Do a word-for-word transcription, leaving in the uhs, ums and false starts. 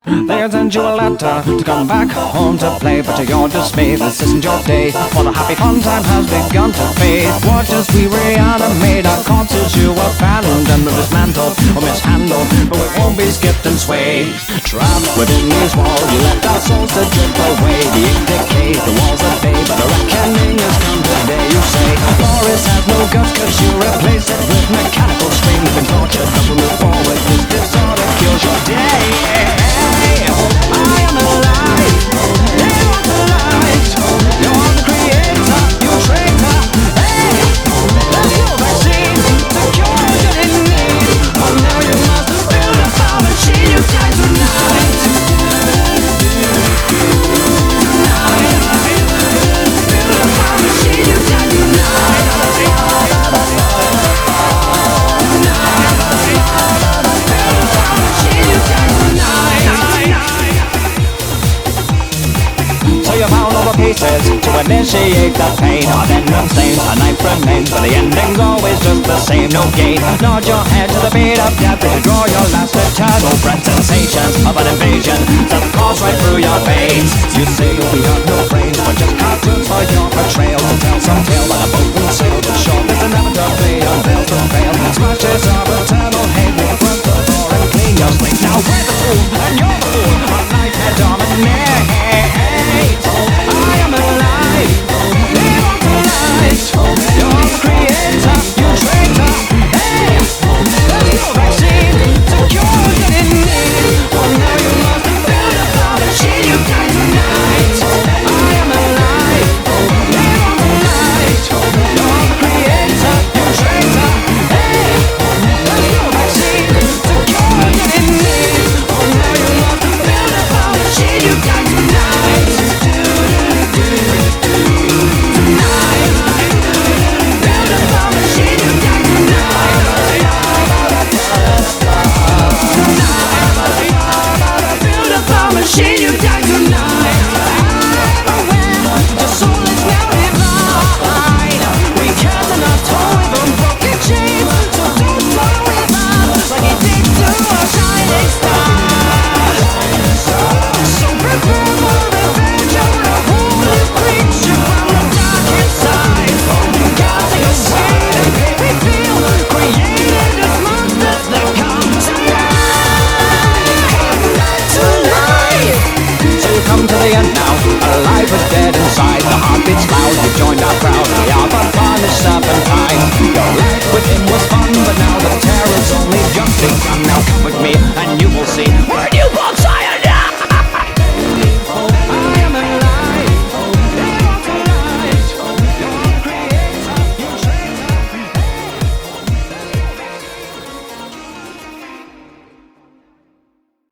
They send you a letter to come back home to play, but to your dismay, this isn't your day, for the happy fun time has begun to fade. Watch as we reanimate our corpses you abandoned and dismantled or mishandled, but we won't be skipped and swayed. Trapped within these walls, you left our souls to drift away. The ink decayed, the walls are bay, but the reckoning has come today. You say Boris has no guts cause you replace it with mechanical strings and torture. Don't move forward, this disorder kills your day. I am alive, they want the light. You're the creator, you traitor. Hey, there's no vaccine to cure what you're in need. Well now you must build a power machine. You die tonight. Tonight, build a power machine. You die tonight. So you found all the pieces to initiate the pain. Our venom stains, a knife remains, but the ending's always just the same. No gain, nod your head to the beat of death as you draw your last eternal breath. Sensations of an invasion that course right through your veins. You say we have no brains, but just cartoons for your portrayal. To tell some tale by a boat and sail to shore, there's inevitably unveiled to fail. Smashes of eternal hate will burst the door and clean your slate. Now we're the fool and you're the fool, our night head dominate. I am alive, they want the light. You're the creator, you traitor. Hey, there's no vaccine to cure what you're in need. Well now you must build a power machine. You die tonight. I am alive, they want the light. You're the creator, you traitor. Hey, there's no vaccine to cure what you're in need. Well now you must build a power machine. You die tonight. Machine, you die tonight. Your soul is now divine. We can't enough toy from broken chains, so don't fly with us like it did to a shining star. So prepare for revenge of a holy creature from the dark inside. Gathering a sweet and baby feel, created as monsters that come to life. So you come to the end now, alive but dead inside. The heartbeats loud, you joined our crowd. We are but punished serpent